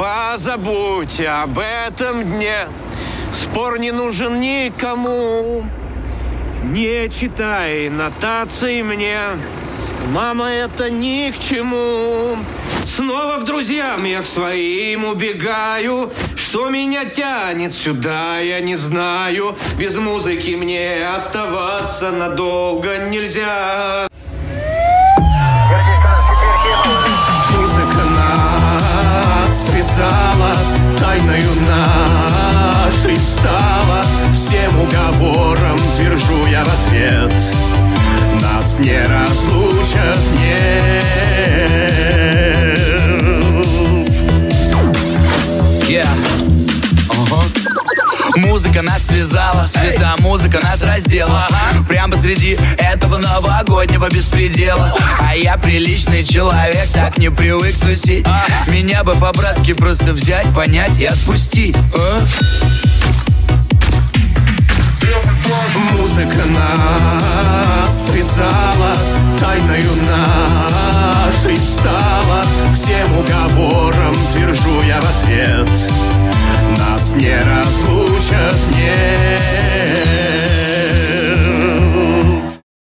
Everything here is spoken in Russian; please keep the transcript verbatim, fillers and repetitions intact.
Позабудь об этом дне. Спор не нужен никому. Не читай нотаций мне. Мама, это ни к чему. Снова к друзьям я к своим убегаю. Что меня тянет сюда, я не знаю. Без музыки мне оставаться надолго нельзя. Музыка нас связала, тайною нашей стала. Всем уговорам твержу я в ответ: нас не разлучат, нет. Yeah. Uh-huh. Музыка нас связала, света музыка нас раздела. Прям посреди этого новогоднего беспредела. А я приличный человек, так не привык тусить. Меня бы по-братски просто взять, понять и отпустить. а? Музыка нас связала, тайною нашей стала. Всем уговорам твержу я в ответ: нас не разлучат, нет.